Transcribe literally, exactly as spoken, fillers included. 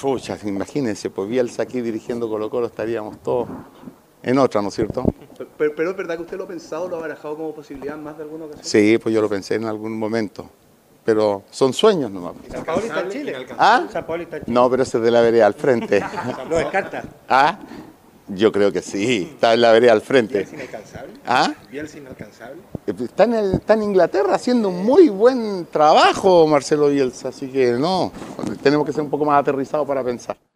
Pucha, imagínense, pues Bielsa aquí dirigiendo Colo-Colo estaríamos todos en otra, ¿no es cierto? Pero, pero es verdad que usted lo ha pensado, lo ha barajado como posibilidad en más de alguna ocasión. Sí, pues yo lo pensé en algún momento, pero son sueños nomás. San Paoli está en Chile. ¿Ah? San Paoli está en Chile. No, pero ese es de la vereda al frente. Lo descarta. ¿Ah? Yo creo que sí, está en la vereda al frente. Bielsa inalcanzable. ¿Ah? Bielsa inalcanzable. Está en, el- está en Inglaterra haciendo un muy buen trabajo Marcelo Bielsa, así que no, tenemos que ser un poco más aterrizados para pensar.